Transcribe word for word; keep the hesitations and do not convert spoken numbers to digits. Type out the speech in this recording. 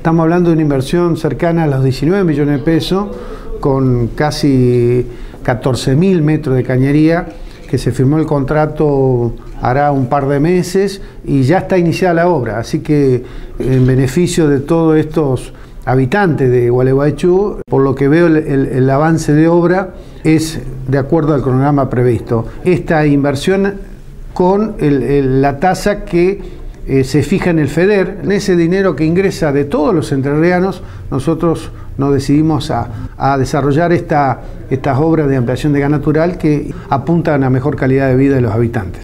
Estamos hablando de una inversión cercana a los diecinueve millones de pesos, con casi catorce mil metros de cañería, que se firmó el contrato hará un par de meses y ya está iniciada la obra. Así que en beneficio de todos estos habitantes de Gualeguaychú, por lo que veo el, el, el avance de obra es de acuerdo al cronograma previsto. Esta inversión con el, el, la tasa que eh, se fija en el FEDER, en ese dinero que ingresa de todos los entrerrianos, nosotros nos decidimos a, a desarrollar esta, estas obras de ampliación de gas natural que apuntan a mejor calidad de vida de los habitantes.